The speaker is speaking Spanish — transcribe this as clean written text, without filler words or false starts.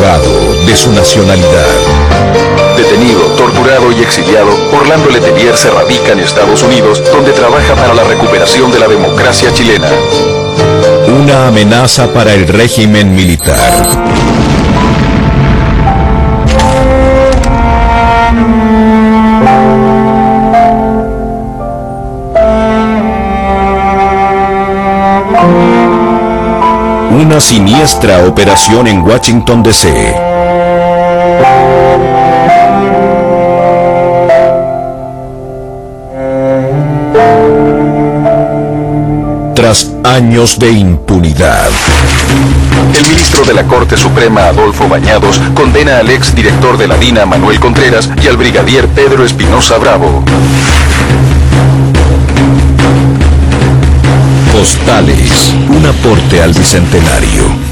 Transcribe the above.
despojado de su nacionalidad. Detenido, torturado y exiliado, Orlando Letelier se radica en Estados Unidos, donde trabaja para la recuperación de la democracia chilena. Una amenaza para el régimen militar. Una siniestra operación en Washington, D.C. Tras años de impunidad. El ministro de la Corte Suprema, Adolfo Bañados, condena al ex director de la DINA, Manuel Contreras, y al brigadier Pedro Espinosa Bravo. Postales, un aporte al Bicentenario.